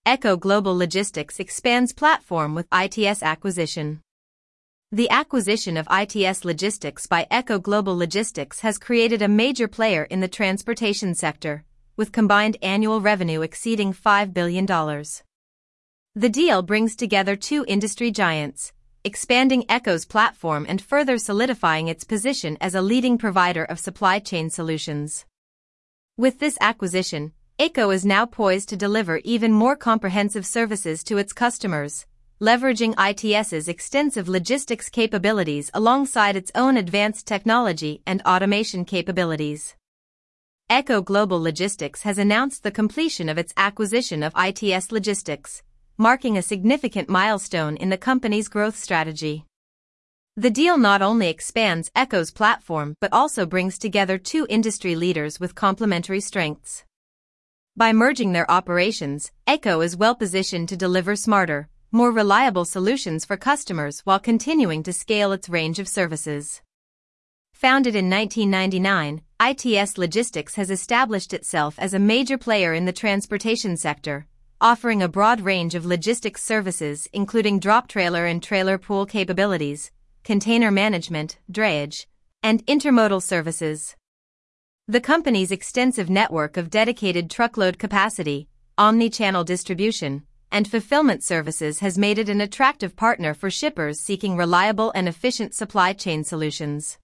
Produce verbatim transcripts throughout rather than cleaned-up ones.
Echo Global Logistics expands platform with I T S acquisition. The acquisition of I T S Logistics by Echo Global Logistics has created a major player in the transportation sector, with combined annual revenue exceeding five billion dollars. The deal brings together two industry giants, expanding Echo's platform and further solidifying its position as a leading provider of supply chain solutions. With this acquisition, Echo is now poised to deliver even more comprehensive services to its customers, leveraging ITS's extensive logistics capabilities alongside its own advanced technology and automation capabilities. Echo Global Logistics has announced the completion of its acquisition of I T S Logistics, marking a significant milestone in the company's growth strategy. The deal not only expands Echo's platform but also brings together two industry leaders with complementary strengths. By merging their operations, Echo is well positioned to deliver smarter, more reliable solutions for customers while continuing to scale its range of services. Founded in nineteen ninety-nine, I T S Logistics has established itself as a major player in the transportation sector, offering a broad range of logistics services including drop trailer and trailer pool capabilities, container management, drayage, and intermodal services. The company's extensive network of dedicated truckload capacity, omni-channel distribution, and fulfillment services has made it an attractive partner for shippers seeking reliable and efficient supply chain solutions.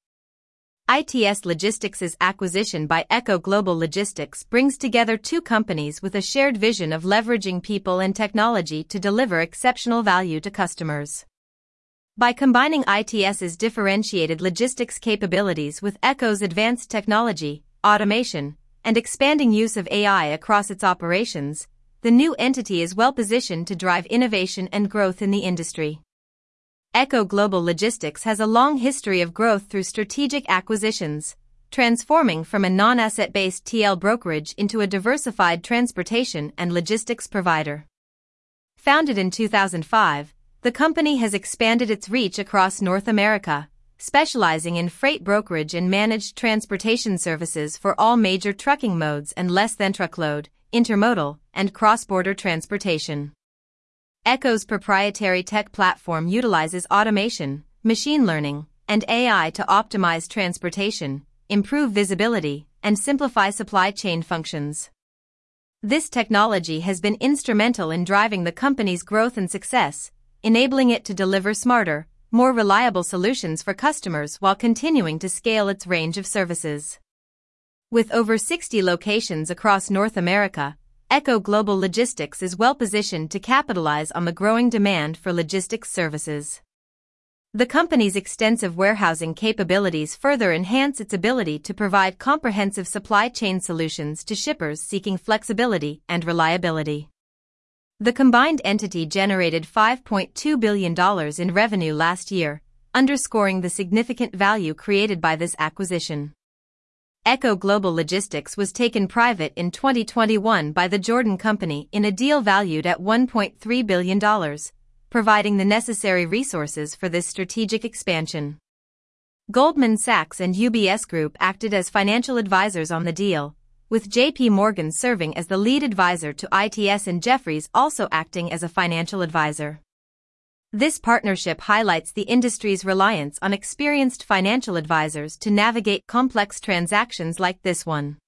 I T S Logistics' acquisition by Echo Global Logistics brings together two companies with a shared vision of leveraging people and technology to deliver exceptional value to customers. By combining ITS's differentiated logistics capabilities with Echo's advanced technology, automation, and expanding use of A I across its operations, the new entity is well positioned to drive innovation and growth in the industry. Echo Global Logistics has a long history of growth through strategic acquisitions, transforming from a non-asset-based T L brokerage into a diversified transportation and logistics provider. Founded in two thousand five, the company has expanded its reach across North America, specializing in freight brokerage and managed transportation services for all major trucking modes and less-than-truckload, intermodal, and cross-border transportation. Echo's proprietary tech platform utilizes automation, machine learning, and A I to optimize transportation, improve visibility, and simplify supply chain functions. This technology has been instrumental in driving the company's growth and success, enabling it to deliver smarter, more reliable solutions for customers while continuing to scale its range of services. With over sixty locations across North America, Echo Global Logistics is well positioned to capitalize on the growing demand for logistics services. The company's extensive warehousing capabilities further enhance its ability to provide comprehensive supply chain solutions to shippers seeking flexibility and reliability. The combined entity generated five point two billion dollars in revenue last year, underscoring the significant value created by this acquisition. Echo Global Logistics was taken private in twenty twenty-one by the Jordan Company in a deal valued at one point three billion dollars, providing the necessary resources for this strategic expansion. Goldman Sachs and U B S Group acted as financial advisors on the deal, with J P Morgan serving as the lead advisor to I T S and Jefferies also acting as a financial advisor. This partnership highlights the industry's reliance on experienced financial advisors to navigate complex transactions like this one.